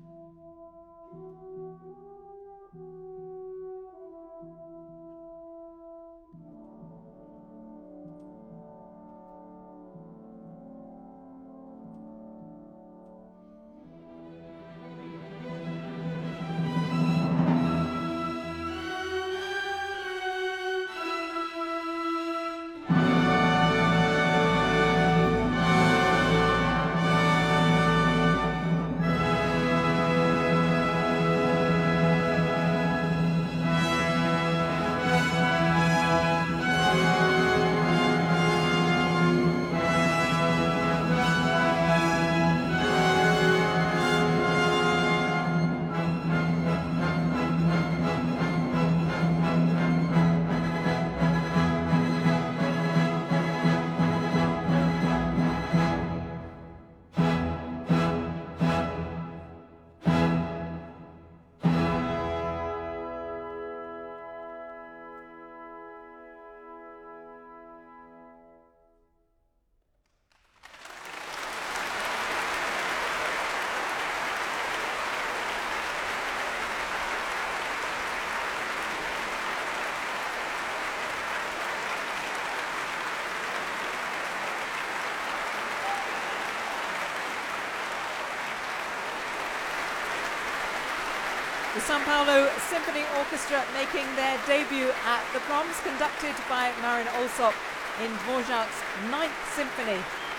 The São Paulo Symphony Orchestra making their debut at the Proms, conducted by Marin Alsop in Dvořák's Ninth Symphony.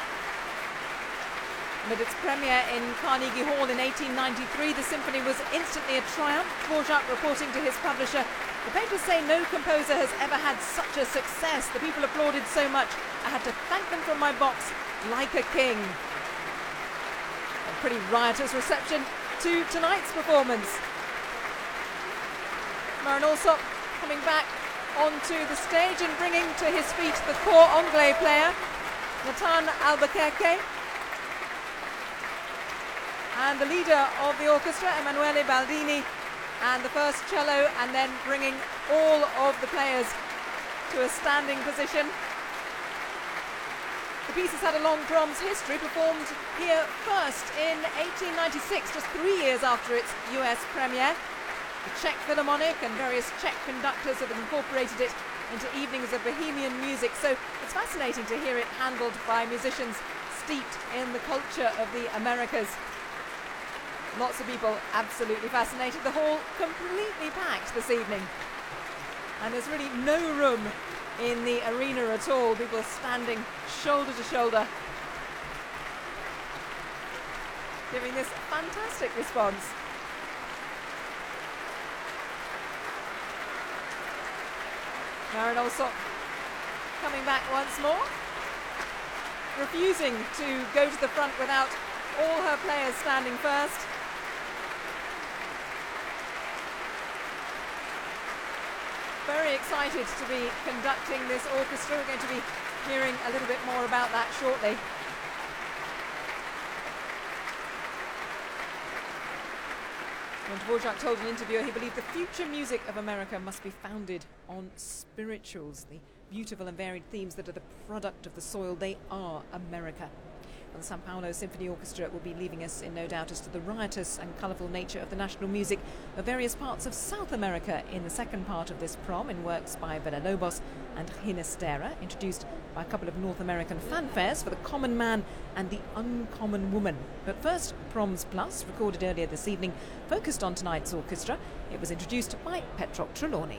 With its premiere in Carnegie Hall in 1893, the symphony was instantly a triumph. Dvořák reporting to his publisher, "The papers say no composer has ever had such a success. The people applauded so much, I had to thank them from my box like a king." A pretty riotous reception to tonight's performance. Marin Alsop coming back onto the stage and bringing to his feet the cor anglais player, Nathan Albuquerque, and the leader of the orchestra, Emanuele Baldini, and the first cello, and then bringing all of the players to a standing position. The piece has had a long Proms history, performed here first in 1896, just 3 years after its US premiere. The Czech Philharmonic and various Czech conductors have incorporated it into evenings of bohemian music, so it's fascinating to hear it handled by musicians steeped in the culture of the Americas. Lots of people absolutely fascinated. The hall completely packed this evening, and there's really no room in the arena at all. People standing shoulder to shoulder, giving this fantastic response. Marin Alsop coming back once more, refusing to go to the front without all her players standing first. Very excited to be conducting this orchestra. We're going to be hearing a little bit more about that shortly. When Dvořák told an interviewer he believed the future music of America must be founded on spirituals, the beautiful and varied themes that are the product of the soil. They are America. Well, the São Paulo Symphony Orchestra will be leaving us in no doubt as to the riotous and colourful nature of the national music of various parts of South America in the second part of this prom, in works by Villa-Lobos and Ginastera, introduced by a couple of North American fanfares for the common man and the uncommon woman. But first, Proms Plus, recorded earlier this evening, focused on tonight's orchestra. It was introduced by Petrok Trelawney.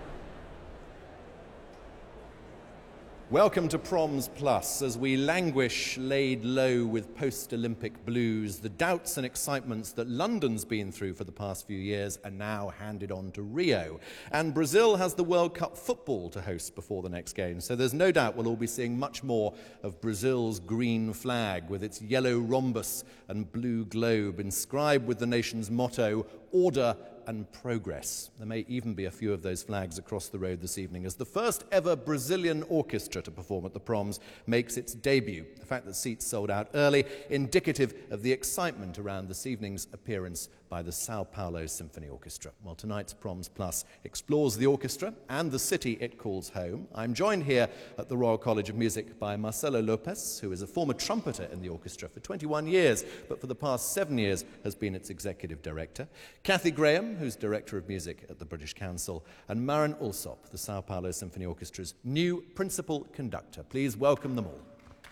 Welcome to Proms Plus. As we languish laid low with post-Olympic blues, the doubts and excitements that London's been through for the past few years are now handed on to Rio. And Brazil has the World Cup football to host before the next game, so there's no doubt we'll all be seeing much more of Brazil's green flag with its yellow rhombus and blue globe inscribed with the nation's motto, "Order and Progress." There may even be a few of those flags across the road this evening as the first ever Brazilian orchestra to perform at the Proms makes its debut. The fact that seats sold out early, indicative of the excitement around this evening's appearance by the Sao Paulo Symphony Orchestra. Well, tonight's Proms Plus explores the orchestra and the city it calls home. I'm joined here at the Royal College of Music by Marcelo Lopes, who is a former trumpeter in the orchestra for 21 years, but for the past 7 years has been its executive director, Kathy Graham, who's director of music at the British Council, and Maren Alsop, the Sao Paulo Symphony Orchestra's new principal conductor. Please welcome them all.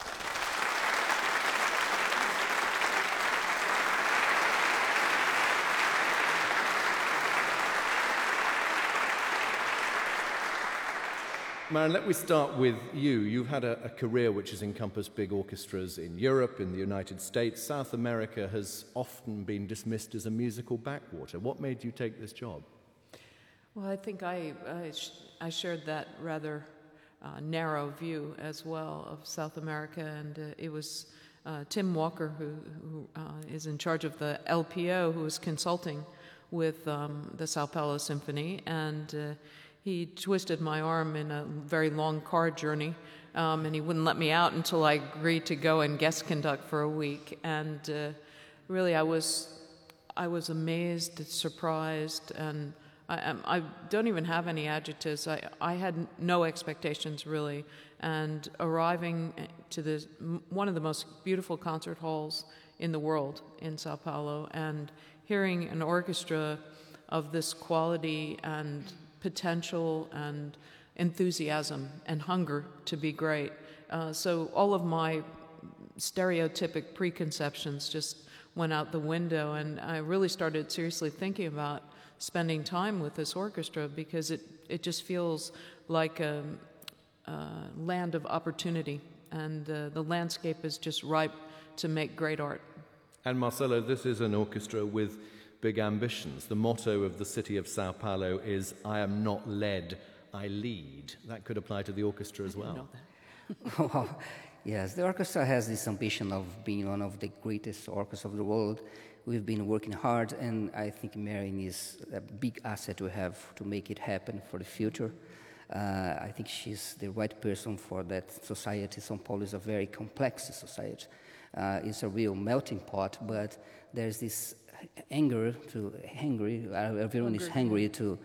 Maren, let me start with you. You've had a career which has encompassed big orchestras in Europe, in the United States. South America has often been dismissed as a musical backwater. What made you take this job? Well, I think I shared that rather narrow view as well of South America, and it was Tim Walker, who is in charge of the LPO, who was consulting with the Sao Paulo Symphony, and he twisted my arm in a very long car journey, and he wouldn't let me out until I agreed to go and guest conduct for a week. And really, I was amazed, surprised, and I don't even have any adjectives. I had no expectations, really. And arriving to one of the most beautiful concert halls in the world in Sao Paulo, and hearing an orchestra of this quality and potential and enthusiasm and hunger to be great. So all of my stereotypic preconceptions just went out the window, and I really started seriously thinking about spending time with this orchestra, because it just feels like a land of opportunity, and the landscape is just ripe to make great art. And Marcelo, this is an orchestra with big ambitions. The motto of the city of Sao Paulo is, "I am not led, I lead." That could apply to the orchestra as well. I know that. Yes, the orchestra has this ambition of being one of the greatest orchestras of the world. We've been working hard, and I think Maren is a big asset to have to make it happen for the future. I think she's the right person for that society. São Paulo is a very complex society. It's a real melting pot, but there's this everyone is hungry to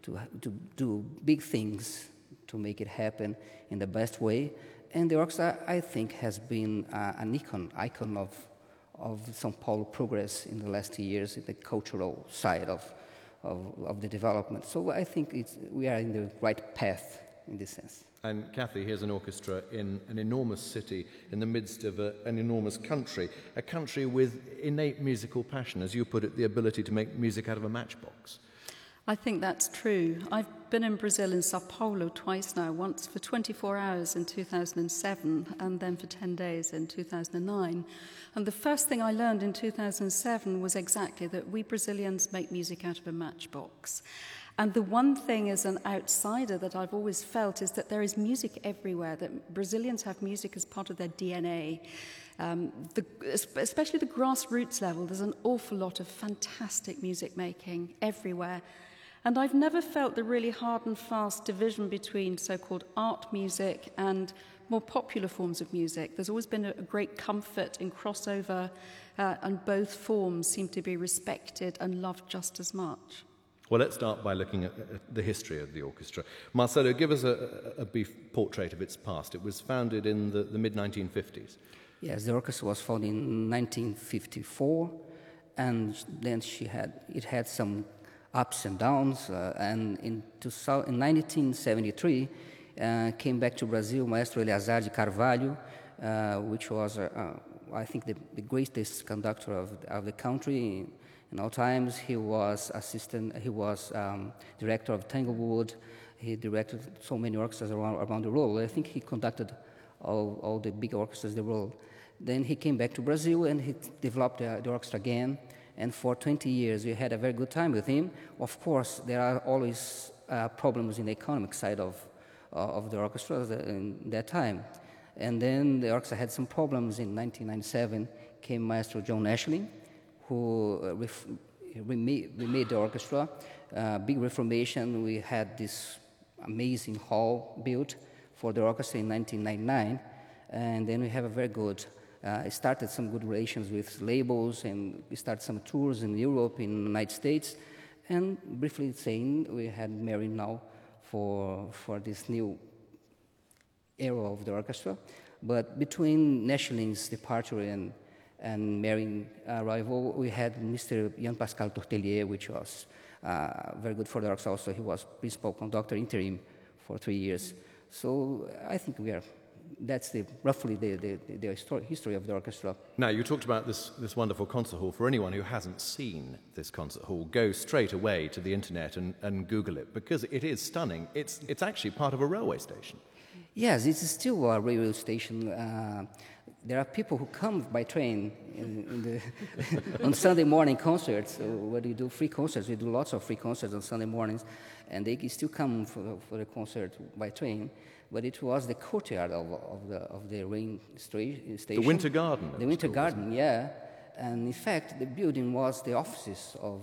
do big things, to make it happen in the best way. And the orchestra, I think, has been an icon of São Paulo progress in the last years in the cultural side of the development. So I think we are in the right path in this sense. And Kathy, here's an orchestra in an enormous city in the midst of an enormous country, a country with innate musical passion, as you put it, the ability to make music out of a matchbox. I think that's true. I've been in Brazil, in Sao Paulo, twice now, once for 24 hours in 2007 and then for 10 days in 2009. And the first thing I learned in 2007 was exactly that we Brazilians make music out of a matchbox. And the one thing as an outsider that I've always felt is that there is music everywhere, that Brazilians have music as part of their DNA. Especially the grassroots level, there's an awful lot of fantastic music making everywhere. And I've never felt the really hard and fast division between so-called art music and more popular forms of music. There's always been a great comfort in crossover, and both forms seem to be respected and loved just as much. Well, let's start by looking at the history of the orchestra. Marcelo, give us a brief portrait of its past. It was founded in the mid-1950s. Yes, the orchestra was founded in 1954, and then it had some ups and downs. And in 1973, came back to Brazil Maestro Eleazar de Carvalho, which was, I think, the greatest conductor of the country. In all times, he was director of Tanglewood. He directed so many orchestras around the world. I think he conducted all the big orchestras in the world. Then he came back to Brazil and he developed the orchestra again. And for 20 years, we had a very good time with him. Of course, there are always problems in the economic side of the orchestra in that time. And then the orchestra had some problems. In 1997 came Maestro John Ashling, who remade the orchestra. Big reformation. We had this amazing hall built for the orchestra in 1999, and then we have a very good started some good relations with labels, and we started some tours in Europe, in the United States. And briefly saying, we had Mary now for this new era of the orchestra. But between Nechelin's departure and Mary's arrival, we had Mr. Jean-Pascal Tourtellier, which was very good for the orchestra also. He was principal conductor interim for 3 years. So I think that's roughly the history of the orchestra. Now, you talked about this wonderful concert hall. For anyone who hasn't seen this concert hall, go straight away to the internet and Google it, because it is stunning. It's actually part of a railway station. Yes, it's still a railway station. There are people who come by train on Sunday morning concerts. So when we do free concerts, we do lots of free concerts on Sunday mornings, and they still come for the concert by train. But it was the courtyard of the rail station. The Winter Garden. The Winter Garden, yeah. And in fact, the building was the offices of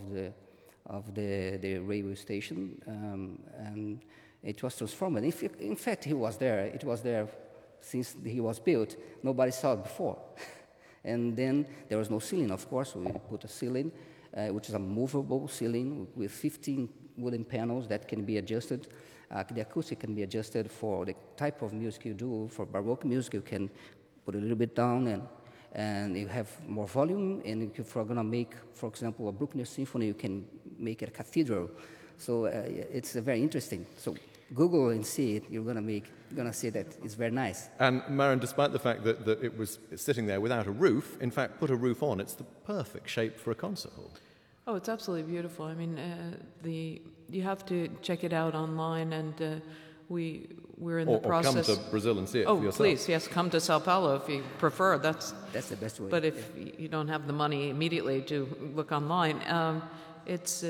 the railway station, and it was transformed. In fact, he was there. It was there since he was built. Nobody saw it before. And then there was no ceiling, of course. We put a ceiling, which is a movable ceiling with 15 wooden panels that can be adjusted. The acoustic can be adjusted for the type of music you do. For Baroque music, you can put a little bit down, and you have more volume. And if you're going to make, for example, a Bruckner symphony, you can make it a cathedral. So it's very interesting. So Google and see it. You're gonna see that it's very nice. And Maren, despite the fact that it was sitting there without a roof, in fact, put a roof on. It's the perfect shape for a concert hall. Oh, it's absolutely beautiful. I mean, you have to check it out online, and we're in the process. Or come to Brazil and see it for yourself. Oh, please, yes, come to Sao Paulo if you prefer. That's the best way. But if you don't have the money immediately to look online, it's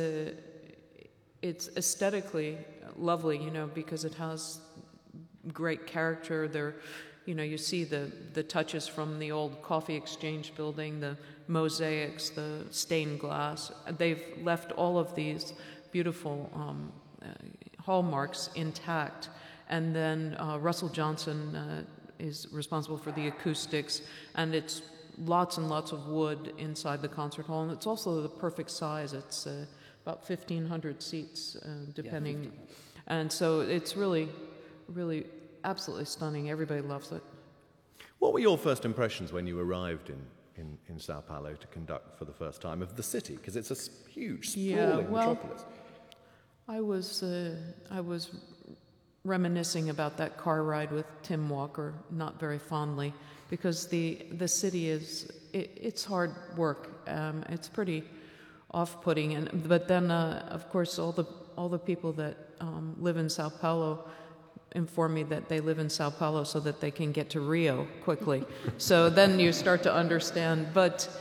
aesthetically lovely, because it has great character. There, you see the touches from the old coffee exchange building, the mosaics, the stained glass. They've left all of these beautiful hallmarks intact. And then Russell Johnson is responsible for the acoustics, and it's lots and lots of wood inside the concert hall, and it's also the perfect size. It's about 1,500 seats, depending. Yeah, and so it's really, really absolutely stunning. Everybody loves it. What were your first impressions when you arrived in Sao Paulo to conduct for the first time of the city? Because it's a huge, sprawling metropolis. I was reminiscing about that car ride with Tim Walker, not very fondly, because the city it's hard work. It's pretty off-putting, but then of course all the people that live in Sao Paulo inform me that they live in Sao Paulo so that they can get to Rio quickly. So then you start to understand. But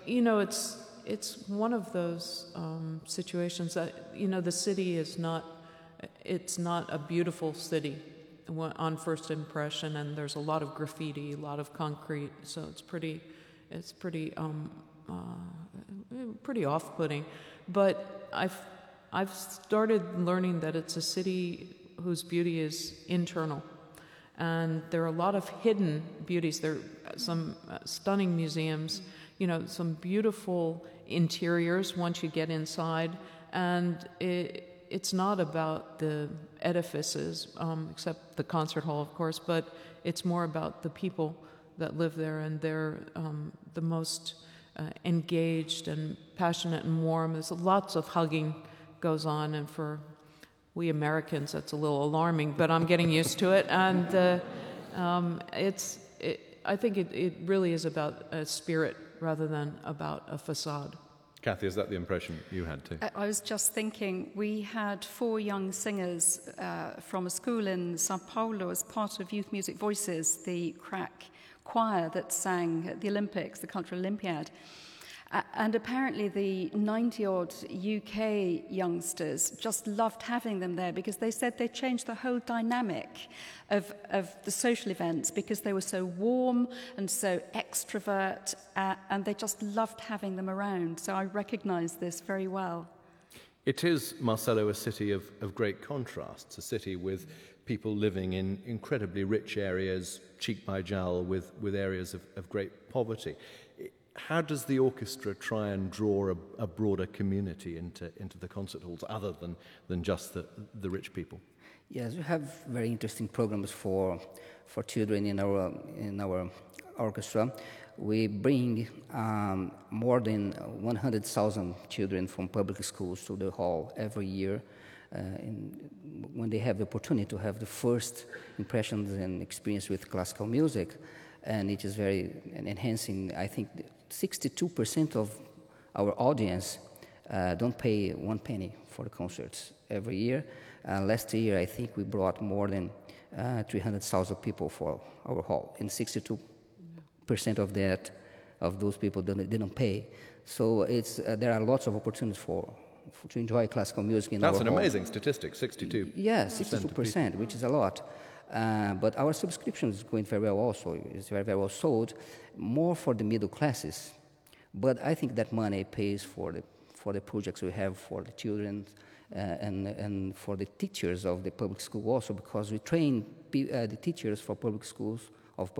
it's one of those situations that the city is not. It's not a beautiful city on first impression, and there's a lot of graffiti, a lot of concrete. So it's pretty off-putting. But I've started learning that it's a city whose beauty is internal, and there are a lot of hidden beauties. There are some stunning museums, some beautiful interiors once you get inside, and it's not about the edifices, except the concert hall, of course, but it's more about the people that live there, and they're the most engaged and passionate and warm. There's lots of hugging goes on, and for we Americans, that's a little alarming, but I'm getting used to it. And I think it really is about a spirit rather than about a facade. Kathy, is that the impression you had too? I was just thinking, we had 4 young singers from a school in Sao Paulo as part of Youth Music Voices, the crack choir that sang at the Olympics, the Cultural Olympiad. And apparently the 90-odd UK youngsters just loved having them there, because they said they changed the whole dynamic of the social events, because they were so warm and so extrovert, and they just loved having them around. So I recognise this very well. It is, Marcelo, a city of great contrasts, a city with people living in incredibly rich areas, cheek by jowl with areas of great poverty. How does the orchestra try and draw a broader community into the concert halls, other than just the rich people? Yes, we have very interesting programs for children in our orchestra. We bring more than 100,000 children from public schools to the hall every year, when they have the opportunity to have the first impressions and experience with classical music, and it is very enhancing. I think 62% of our audience don't pay 1 penny for the concerts every year. Last year, I think we brought more than 300,000 people for our hall, and 62% of those people didn't pay. So there are lots of opportunities to enjoy classical music in our hall. That's an amazing statistic, 62%. Yes, 62%, which is a lot. But our subscription is going very well also. It's very, very well sold, more for the middle classes. But I think that money pays for the projects we have for the children and for the teachers of the public school also, because we train the teachers for public schools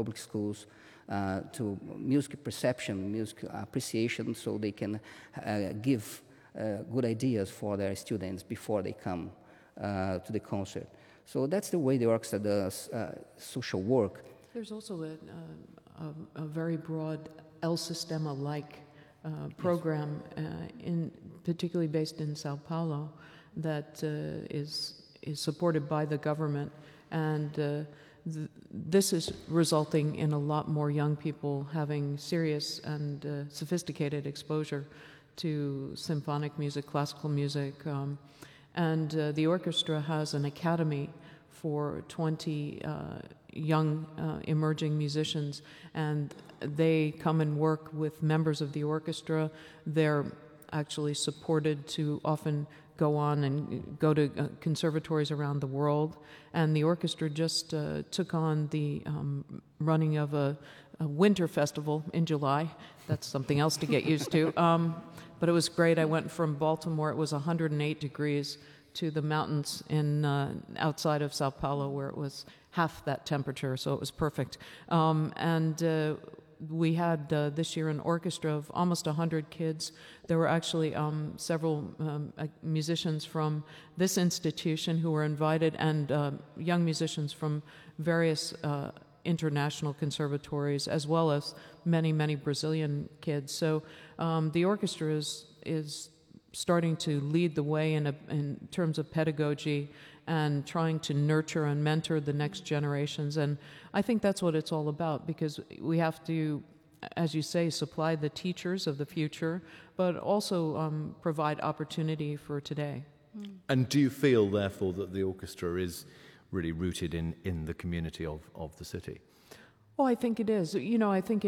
to music perception, music appreciation, so they can give good ideas for their students before they come to the concert. So that's the way the orchestra does social work. There's also a very broad El Sistema-like program, particularly based in Sao Paulo, that is supported by the government, and this is resulting in a lot more young people having serious and sophisticated exposure to symphonic music, classical music, and the orchestra has an academy for 20 young emerging musicians, and they come and work with members of the orchestra. They're actually supported to often go on and go to conservatories around the world, and the orchestra just took on the running of a winter festival in July. That's something else to get used to. But it was great. I went from Baltimore, it was 108 degrees, to the mountains in outside of Sao Paulo, where it was half that temperature, so it was perfect. We had this year an orchestra of almost 100 kids. There were actually several musicians from this institution who were invited, and young musicians from various international conservatories, as well as many, many Brazilian kids. So the orchestra is starting to lead the way in terms of pedagogy and trying to nurture and mentor the next generations. And I think that's what it's all about, because we have to, as you say, supply the teachers of the future, but also provide opportunity for today. And do you feel, therefore, that the orchestra is really rooted in the community of the city? Oh, I think it is. You know, I think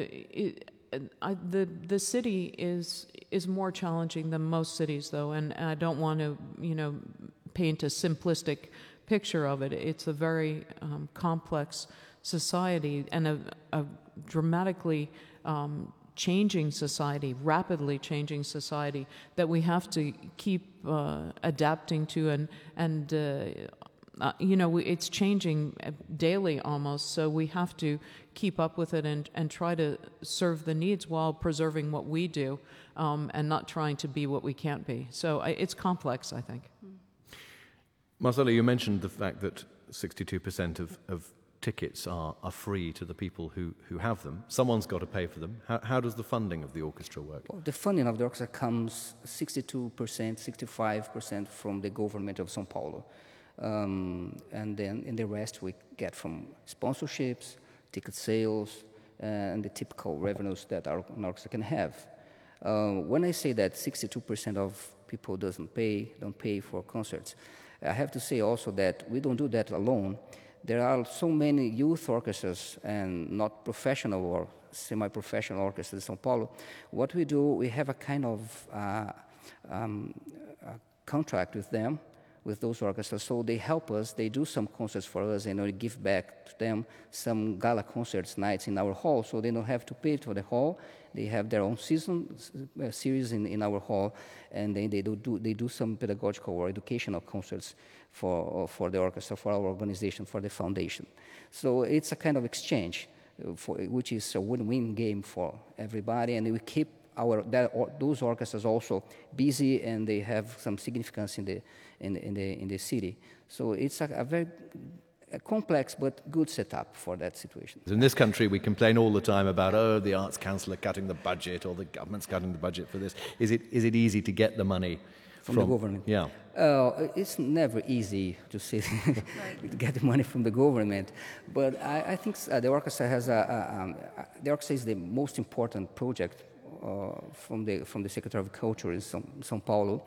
the city is more challenging than most cities, though, and I don't want to, paint a simplistic picture of it. It's a very complex society and a dramatically changing society, rapidly changing society that we have to keep adapting to, and it's changing daily almost, so we have to keep up with it and try to serve the needs while preserving what we do, and not trying to be what we can't be. So it's complex, I think. Marcelo, you mentioned the fact that 62% of tickets are free to the people who have them. Someone's got to pay for them. How does the funding of the orchestra work? Well, the funding of the orchestra comes 62%, 65% from the government of São Paulo. And then in the rest we get from sponsorships, ticket sales, and the typical revenues that an orchestra can have. When I say that 62% of people don't pay for concerts, I have to say also that we don't do that alone. There are so many youth orchestras and not professional or semi-professional orchestras in São Paulo. What we do, we have a kind of contract with them, with those orchestras. So they help us, they do some concerts for us, and we give back to them some gala concerts nights in our hall, so they don't have to pay for the hall. They have their own series in our hall, and then they do some pedagogical or educational concerts for the orchestra, for our organization, for the foundation. So it's a kind of exchange, which is a win-win game for everybody, and we keep those orchestras also busy, and they have some significance in the city. So it's a very complex but good setup for that situation. In this country, we complain all the time about, the Arts Council are cutting the budget, or the government's cutting the budget for this. Is it easy to get the money from the government? Yeah. It's never easy to say to get the money from the government, but I think the orchestra has the orchestra is the most important project from the Secretary of Culture in São Paulo,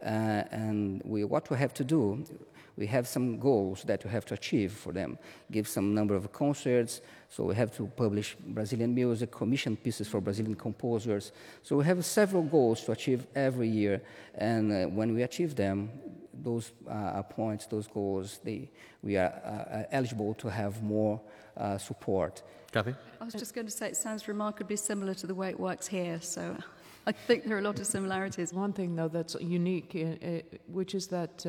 and what we have to do. We have some goals that we have to achieve for them, give some number of concerts, so we have to publish Brazilian music, commission pieces for Brazilian composers. So we have several goals to achieve every year, and when we achieve them, those points, those goals, we are eligible to have more support. Kathy? I was just going to say, it sounds remarkably similar to the way it works here, so I think there are a lot of similarities. One thing, though, that's unique, which is that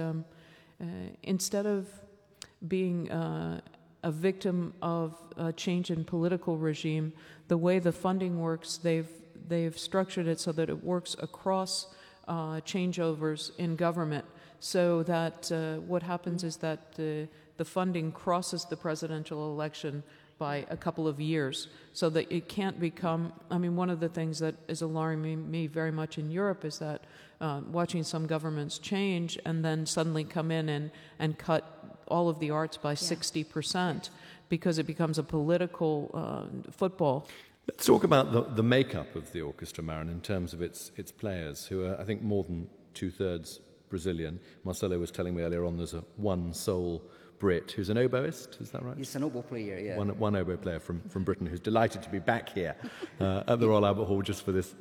instead of being a victim of a change in political regime, the way the funding works, they've structured it so that it works across changeovers in government, so that what happens is that the funding crosses the presidential election by a couple of years, so that it can't become, one of the things that is alarming me very much in Europe is that watching some governments change and then suddenly come in and cut all of the arts by 60%, because it becomes a political football. Let's talk about the makeup of the orchestra, Maren, in terms of its players, who are, I think, more than 2/3 Brazilian. Marcelo was telling me earlier on there's one sole Brit who's an oboist, is that right? He's an oboe player, yeah. One oboe player from Britain who's delighted to be back here at the Royal Albert Hall just for this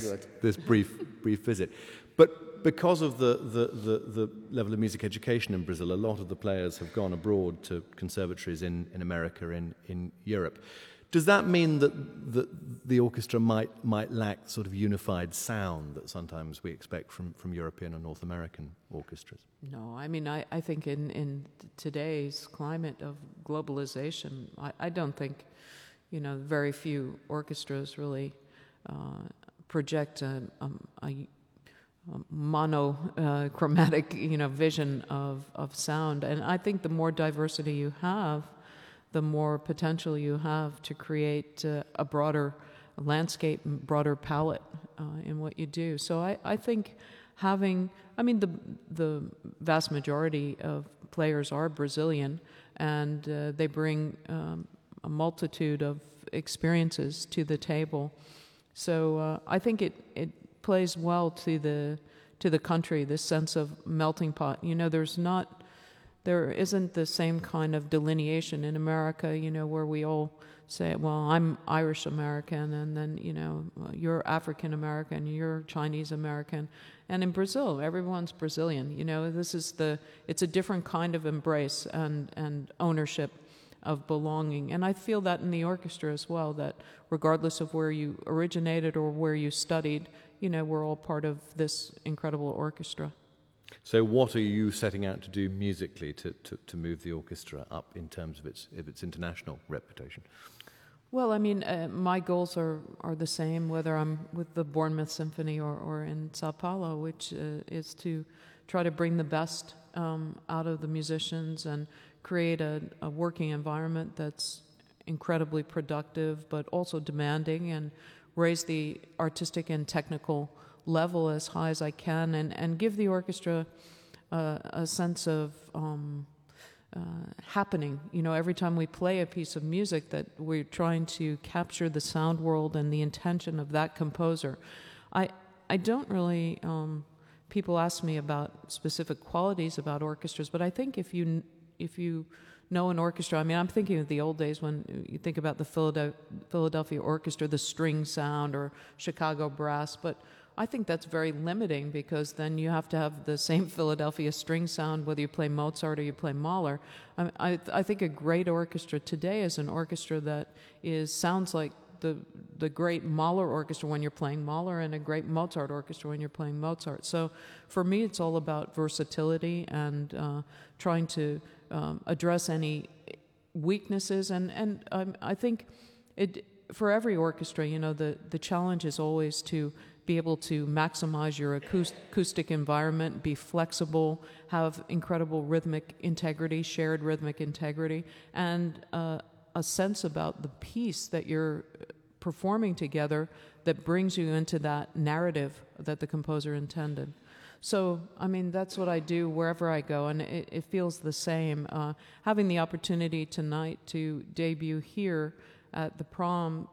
brief visit. But because of the level of music education in Brazil, a lot of the players have gone abroad to conservatories in America, in Europe. Does that mean that the orchestra might lack sort of unified sound that sometimes we expect from European and North American orchestras? No, I think in today's climate of globalization, I don't think, very few orchestras really project a monochromatic, vision of sound. And I think the more diversity you have, the more potential you have to create a broader landscape, broader palette in what you do. So I think having, the vast majority of players are Brazilian, and they bring a multitude of experiences to the table. So I think it plays well to the country, this sense of melting pot. There isn't the same kind of delineation in America, where we all say, well, I'm Irish American, and then, you're African American, you're Chinese American. And in Brazil, everyone's Brazilian. It's a different kind of embrace and ownership of belonging. And I feel that in the orchestra as well, that regardless of where you originated or where you studied, we're all part of this incredible orchestra. So what are you setting out to do musically to move the orchestra up in terms of its international reputation? Well, my goals are the same, whether I'm with the Bournemouth Symphony or in Sao Paulo, which is to try to bring the best out of the musicians and create a working environment that's incredibly productive but also demanding, and raise the artistic and technical level as high as I can, and give the orchestra a sense of happening. Every time we play a piece of music, that we're trying to capture the sound world and the intention of that composer. I don't really, people ask me about specific qualities about orchestras, but I think if you know an orchestra, I'm thinking of the old days when you think about the Philadelphia Orchestra, the string sound, or Chicago Brass, but I think that's very limiting, because then you have to have the same Philadelphia string sound whether you play Mozart or you play Mahler. I think a great orchestra today is an orchestra that sounds like the great Mahler orchestra when you're playing Mahler, and a great Mozart orchestra when you're playing Mozart. So for me, it's all about versatility and trying to address any weaknesses. And I think for every orchestra, the challenge is always to be able to maximize your acoustic environment, be flexible, have incredible rhythmic integrity, shared rhythmic integrity, and a sense about the piece that you're performing together that brings you into that narrative that the composer intended. So, that's what I do wherever I go, and it feels the same. Having the opportunity tonight to debut here at the Proms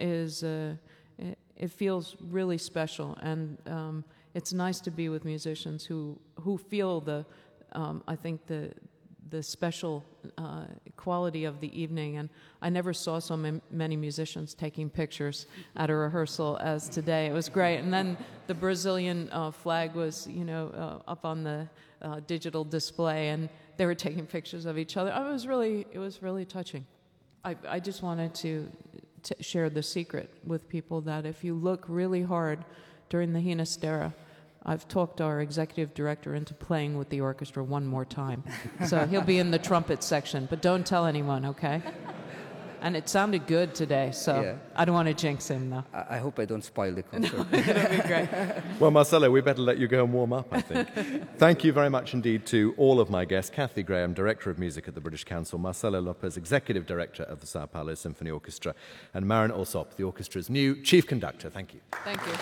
it feels really special, and it's nice to be with musicians who feel I think the special quality of the evening. And I never saw so many musicians taking pictures at a rehearsal as today. It was great. And then the Brazilian flag was, up on the digital display, and they were taking pictures of each other. It was really touching. I just wanted to share the secret with people that if you look really hard during the Ginastera, I've talked our executive director into playing with the orchestra one more time. So he'll be in the trumpet section, but don't tell anyone, okay? And it sounded good today, so yeah. I don't want to jinx him, though. I hope I don't spoil the concert. No, it'll be great. Well, Marcelo, we better let you go and warm up, I think. Thank you very much indeed to all of my guests: Kathy Graham, Director of Music at the British Council; Marcelo Lopez, Executive Director of the Sao Paulo Symphony Orchestra; and Maren Alsop, the orchestra's new Chief Conductor. Thank you. Thank you.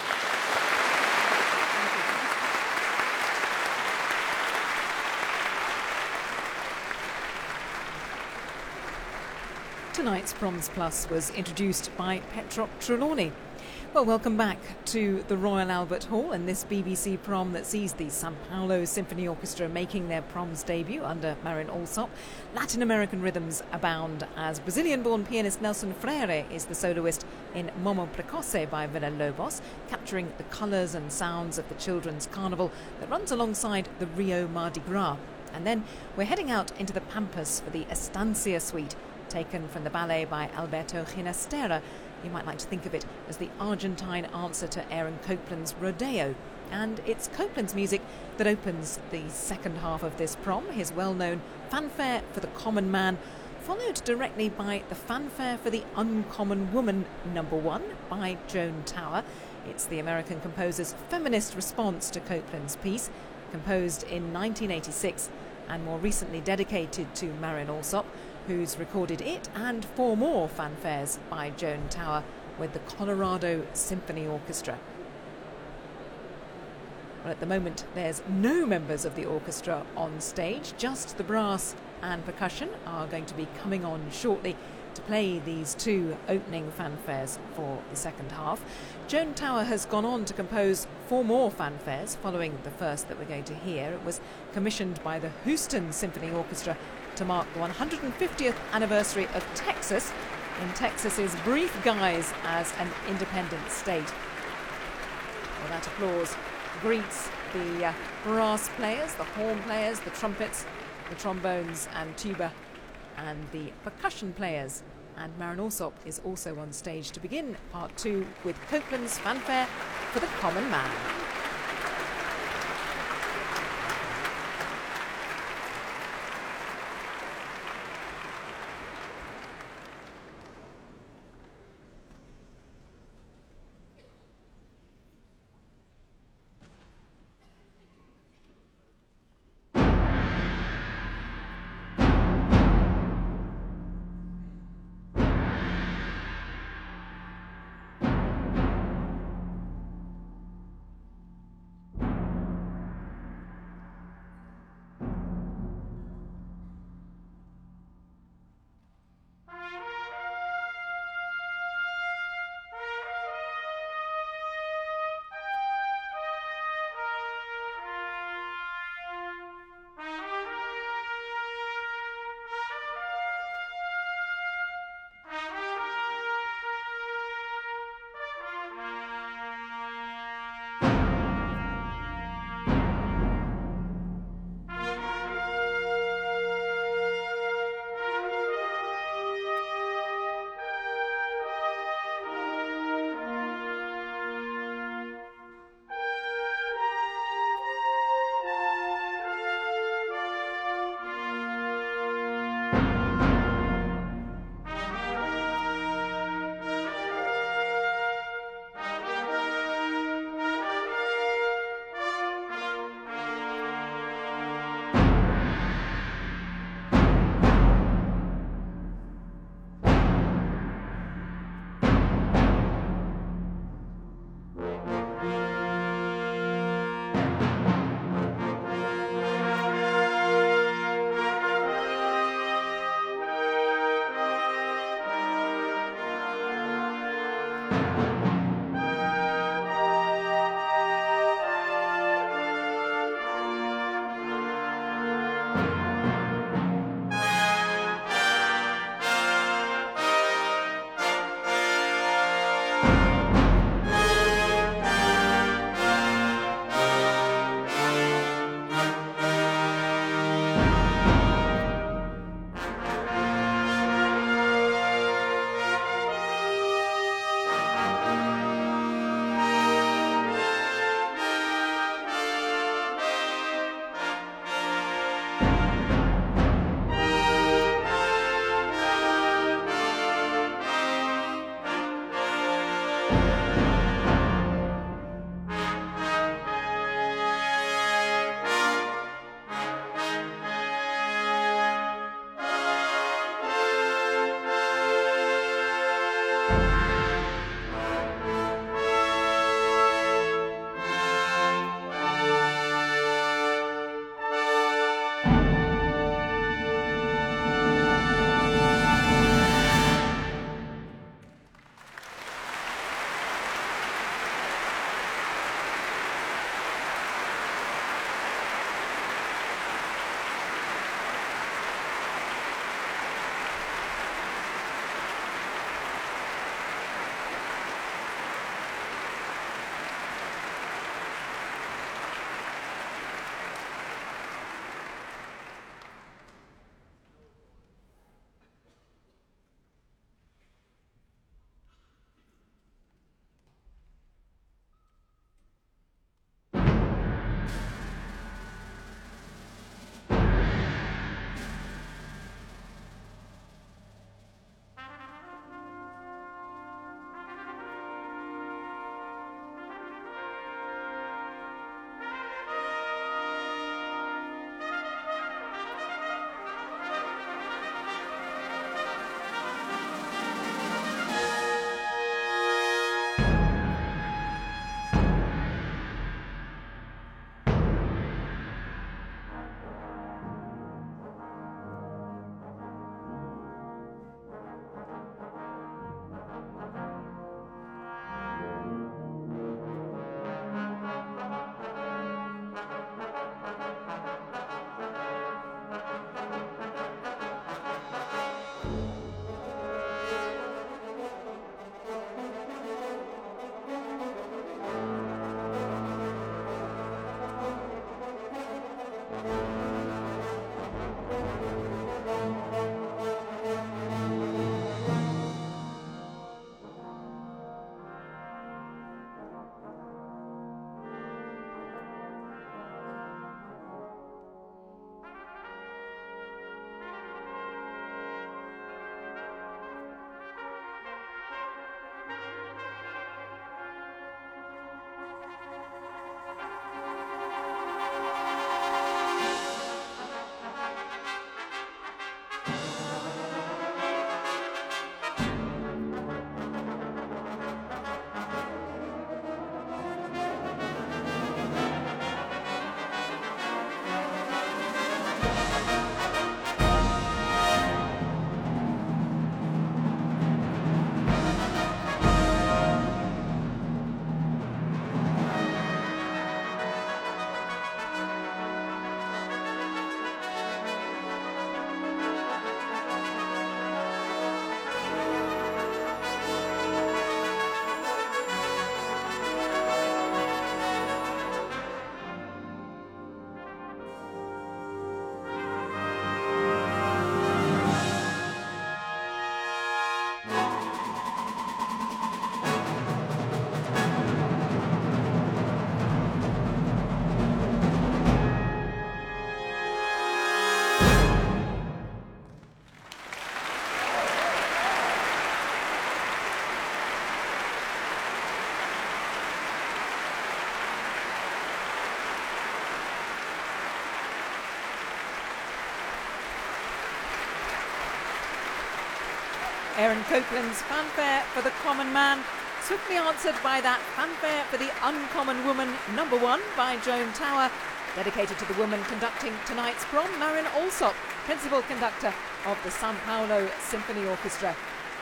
Tonight's Proms Plus was introduced by Petrok Trelawney. Well, welcome back to the Royal Albert Hall and this BBC prom that sees the Sao Paulo Symphony Orchestra making their proms debut under Maren Alsop. Latin American rhythms abound as Brazilian-born pianist Nelson Freire is the soloist in Momo Precoce by Villa-Lobos, capturing the colours and sounds of the children's carnival that runs alongside the Rio Mardi Gras. And then we're heading out into the Pampas for the Estancia Suite, taken from the ballet by Alberto Ginastera. You might like to think of it as the Argentine answer to Aaron Copland's Rodeo. And it's Copland's music that opens the second half of this prom, his well-known Fanfare for the Common Man, followed directly by the Fanfare for the Uncommon Woman No. 1 by Joan Tower. It's the American composer's feminist response to Copland's piece, composed in 1986 and more recently dedicated to Maren Alsop, who's recorded it and 4 more fanfares by Joan Tower with the Colorado Symphony Orchestra. Well, at the moment, there's no members of the orchestra on stage, just the brass and percussion are going to be coming on shortly to play these 2 opening fanfares for the second half. Joan Tower has gone on to compose 4 more fanfares following the first that we're going to hear. It was commissioned by the Houston Symphony Orchestra to mark the 150th anniversary of Texas, in Texas's brief guise as an independent state. Well, that applause greets the brass players, the horn players, the trumpets, the trombones and tuba, and the percussion players. And Maren Alsop is also on stage to begin part 2 with Copland's Fanfare for the Common Man. Aaron Copland's Fanfare for the Common Man, swiftly answered by that Fanfare for the Uncommon Woman #1 by Joan Tower, dedicated to the woman conducting tonight's prom, Marion Alsop, principal conductor of the Sao Paulo Symphony Orchestra.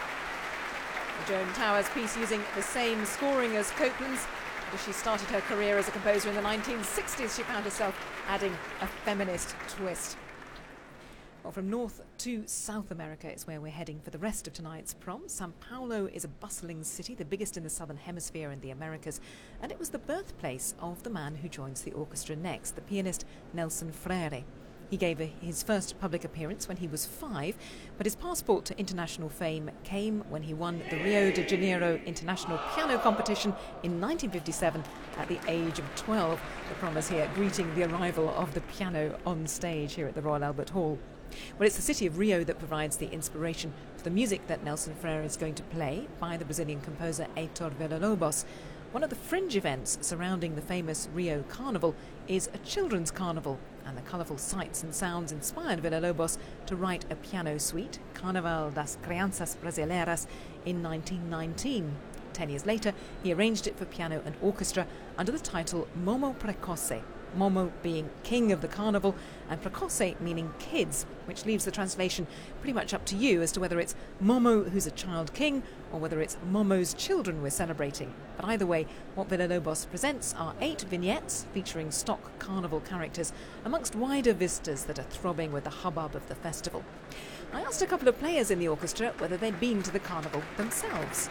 Joan Tower's piece using the same scoring as Copland's. As she started her career as a composer in the 1960s, she found herself adding a feminist twist. Well, from North to South America is where we're heading for the rest of tonight's prom. Sao Paulo is a bustling city, the biggest in the southern hemisphere in the Americas, and it was the birthplace of the man who joins the orchestra next, the pianist Nelson Freire. He gave his first public appearance when he was 5, but his passport to international fame came when he won the Rio de Janeiro International Piano Competition in 1957 at the age of 12. The promise here greeting the arrival of the piano on stage here at the Royal Albert Hall. Well, it's the city of Rio that provides the inspiration for the music that Nelson Freire is going to play by the Brazilian composer Heitor Villa-Lobos. One of the fringe events surrounding the famous Rio Carnival is a children's carnival, and the colourful sights and sounds inspired Villa-Lobos to write a piano suite, Carnaval das Crianças Brasileiras, in 1919. 10 years later, he arranged it for piano and orchestra under the title Momo Precoce, Momo being king of the carnival and Precoce meaning kids, which leaves the translation pretty much up to you as to whether it's Momo who's a child king or whether it's Momo's children we're celebrating. But either way, what Villa-Lobos presents are 8 vignettes featuring stock carnival characters amongst wider vistas that are throbbing with the hubbub of the festival. I asked a couple of players in the orchestra whether they'd been to the carnival themselves.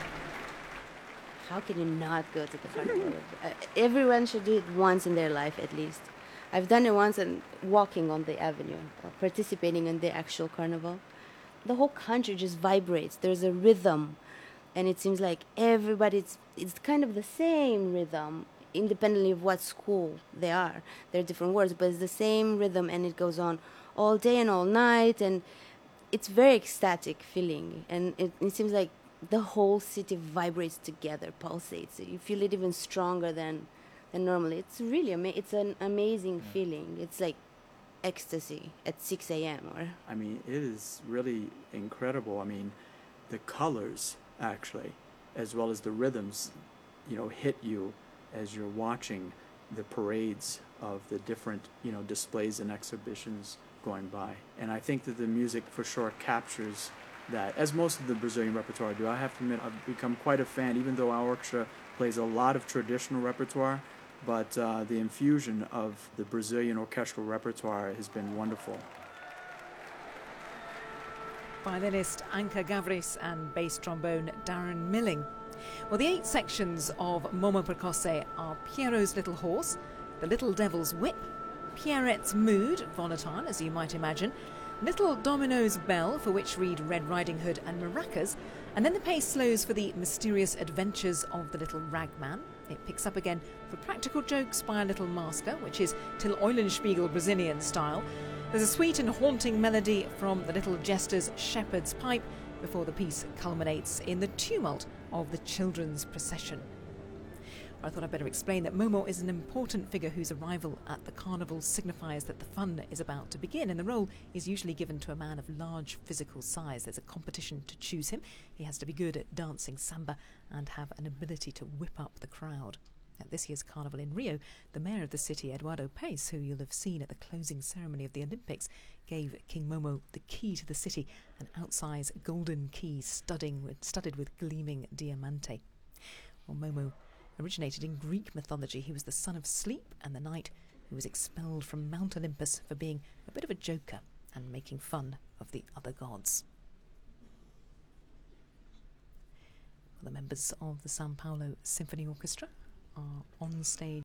How can you not go to the carnival? Everyone should do it once in their life at least. I've done it once and walking on the avenue, participating in the actual carnival. The whole country just vibrates. There's a rhythm, and it seems like it's kind of the same rhythm, independently of what school they are. There are different words, but it's the same rhythm, and it goes on all day and all night, and it's very ecstatic feeling, and it seems like the whole city vibrates together, pulsates. You feel it even stronger than normally. It's really it's an amazing feeling. It's like ecstasy at 6 a.m. I mean, it is really incredible. I mean, the colors actually, as well as the rhythms, hit you as you're watching the parades of the different, displays and exhibitions going by. And I think that the music for sure captures that, as most of the Brazilian repertoire do. I have to admit, I've become quite a fan, even though our orchestra plays a lot of traditional repertoire, but the infusion of the Brazilian orchestral repertoire has been wonderful. Violinist Anka Gavris and bass trombone Darren Milling. Well, the 8 sections of Momo Precoce are Piero's Little Horse, The Little Devil's Whip, Pierrette's Mood, volatile as you might imagine, Little Domino's Bell, for which read Red Riding Hood and Maracas, and then the pace slows for the mysterious adventures of the Little Ragman. It picks up again for practical jokes by a Little Masker, which is Till Eulenspiegel Brazilian style. There's a sweet and haunting melody from the Little Jester's Shepherd's Pipe before the piece culminates in the tumult of the children's procession. I thought I'd better explain that Momo is an important figure whose arrival at the carnival signifies that the fun is about to begin, and the role is usually given to a man of large physical size. There's a competition to choose him. He has to be good at dancing samba and have an ability to whip up the crowd. At this year's carnival in Rio, the mayor of the city, Eduardo Paes, who you'll have seen at the closing ceremony of the Olympics, gave King Momo the key to the city, an outsize golden key studded with gleaming diamante. Well, Momo originated in Greek mythology. He was the son of Sleep and the Night, who was expelled from Mount Olympus for being a bit of a joker and making fun of the other gods. The members of the Sao Paulo Symphony Orchestra are on stage